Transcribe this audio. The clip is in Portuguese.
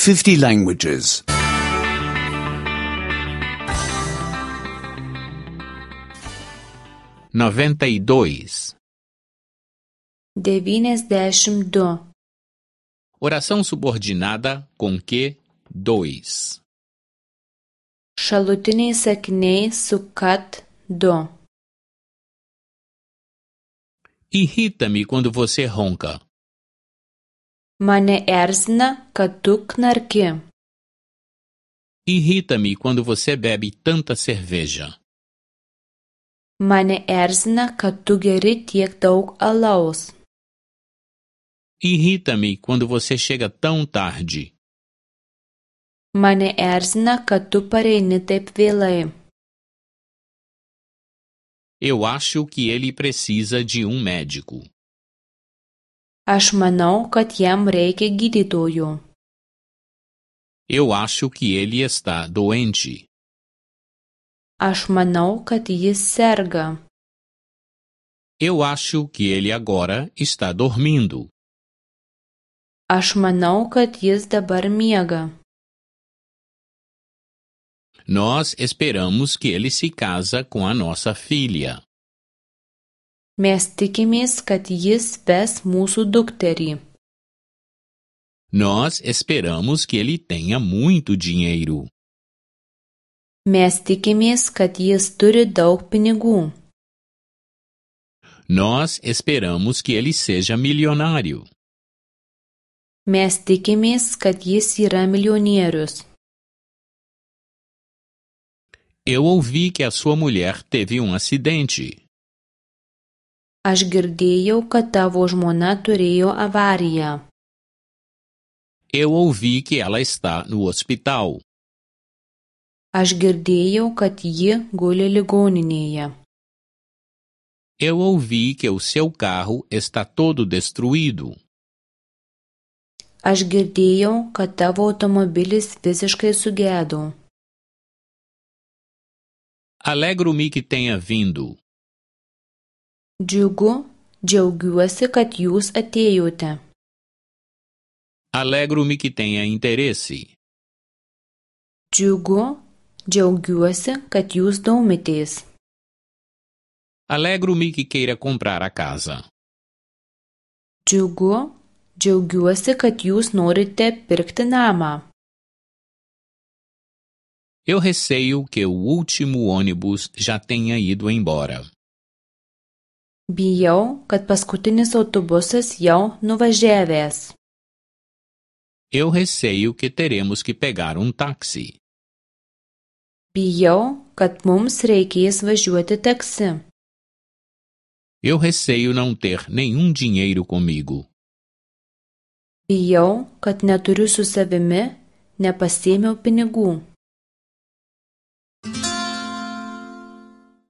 50 languages. 92. 92. Oração subordinada com que 2. Šalutiniai sakiniai su kad 2. Irrita-me quando você ronca. Mane erzina, kad tu knarki. Irrita-me quando você bebe tanta cerveja. Mane erzina, kad tu geri tiek daug alaus. Irrita-me quando você chega tão tarde. Mane erzina, kad tu pareini taip vėlai. Eu acho que ele precisa de um médico. Aš manau, kad jam reikia gydytojų. Eu acho que ele está doente. Aš manau, kad jis serga. Eu acho que ele agora está dormindo. Aš manau, kad jis dabar miega. Nós esperamos que ele se casa com a nossa filha. Mes tikimės, kad jis ves mūsų dukterį. Nós esperamos que ele tenha muito dinheiro. Mes tikimės, kad jis turi daug pinigų. Nós esperamos que ele seja milionário. Mes tikimės, kad jis yra milijonierius. Eu ouvi que a sua mulher teve um acidente. Aš girdėjau, kad tavo žmona turėjo avariją. Eu ouvi que ela está no hospital. Aš girdėjau, kad ji guli ligoninėje. Eu ouvi que o seu carro está todo destruído. Aš girdėjau, kad tavo automobilis visiškai sugedo. Alegro-me que tenha vindo. Džiaugiuosi, kad jūs atėjote. Alegro-me que tenha interesse. Džiaugiuosi, kad jūs domitės. Alegro-me que queira comprar a casa. Džiaugiuosi, kad jūs norite pirkti namą. Eu receio que o último ônibus já tenha ido embora. Bijau, kad paskutinis autobusas jau nuvažiavęs. Eu receio que teremos que pegar um táxi. Bijau, kad mums reikės važiuoti taksi. Eu receio não ter nenhum dinheiro comigo. Bijau, kad neturiu su savimi, nepasiėmiau pinigų.